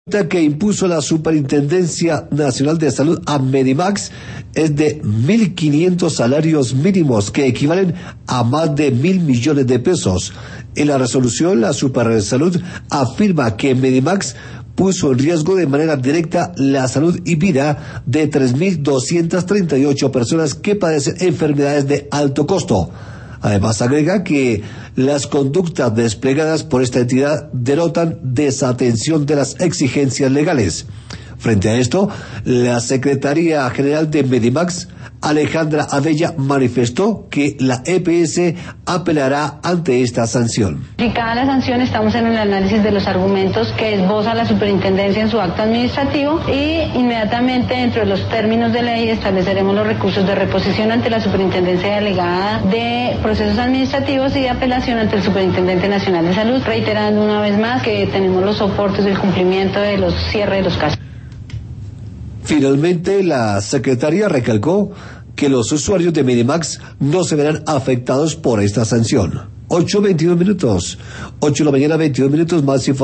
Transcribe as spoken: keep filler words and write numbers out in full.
que impuso la Superintendencia Nacional de Salud a Medimax es de mil quinientos salarios mínimos, que equivalen a más de mil millones de pesos. En la resolución, la Supersalud afirma que Medimax puso en riesgo de manera directa la salud y vida de tres mil doscientas treinta y ocho personas que padecen enfermedades de alto costo. Además, agrega que las conductas desplegadas por esta entidad denotan desatención de las exigencias legales. Frente a esto, la Secretaría General de Medimax, Alejandra Abella, manifestó que la E P S apelará ante esta sanción. Aplicada la sanción, estamos en el análisis de los argumentos que esboza la superintendencia en su acto administrativo y inmediatamente, dentro de los términos de ley, estableceremos los recursos de reposición ante la Superintendencia Delegada de Procesos Administrativos y de apelación ante el Superintendente Nacional de Salud, reiterando una vez más que tenemos los soportes del cumplimiento de los cierres de los casos. Finalmente, la secretaria recalcó que los usuarios de Medimax no se verán afectados por esta sanción. ocho veintidós minutos, ocho de la mañana, veintidós minutos, más información.